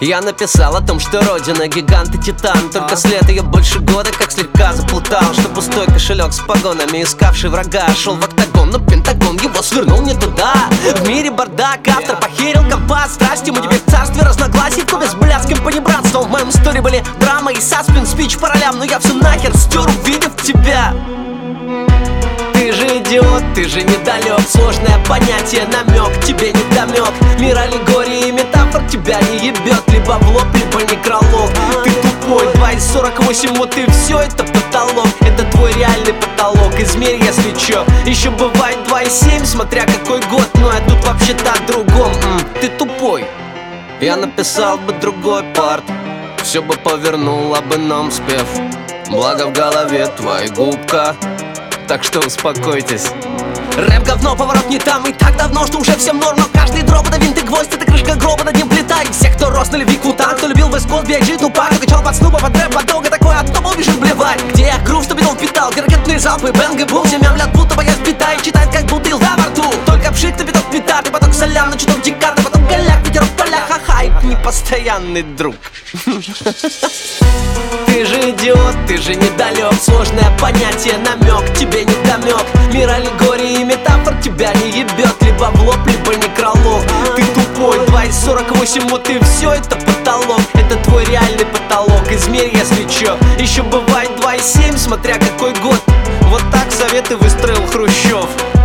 Я написал о том, что родина гигант и титан. Только след ее больше года как слегка заплутал. Что пустой кошелек с погонами, искавший врага, шел в октагон, но Пентагон его свернул не туда. В мире бардак, автор похерил компас. Страсти мы теперь в царстве разногласий, в клубе с блядским понебратством. В моем истории были драма и саспенс, спич по ролям, но я все нахер стер, увидев тебя. Ты же идиот, ты же недалек. Сложное понятие, намек, тебе не домек. Мир аллегории и метафор тебя не ебет. Либо в лоб, либо некролог. Ты тупой, 2,48, вот и все, это потолок. Это твой реальный потолок, измерь, если чё. Еще бывает 2,7, смотря какой год. Но я тут вообще-то о другом. Ты тупой. Я написал бы другой парт, все бы повернуло бы нам спев. Благо в голове твоя губка, так что успокойтесь. Рэп говно, поворот не там. И так давно, что уже всем норм. Но каждый дроп это винт и гвоздь, это крышка гроба, над ним плита. И все, кто рос на любви к Вутан, кто любил Вест Кост, B.I.G, Тупак, кто качал под снупа, под рэп, под долго такое от тома убежит блевать. Где я грув, что бедол впитал, где ракетные залпы, бэнг и бум. Семья млят, будто боясь бита и читает, как бутыл за во рту. Только обшит на бедок питат, и поток солян, на чуток декарта, потом голяк, ветер в полях, ха-ха, и непостоянный друг. Ты же идиот, ты же недалек. Сложное понятие, намек, тебе не домек. Мир аллегории и метафор тебя не ебет. Либо в лоб, либо некролог. Ты тупой, 2,48, вот и все, это потолок. Это твой реальный потолок, измерь, если чё. Еще бывает 2,7, смотря какой год. Вот так советы выстроил Хрущев.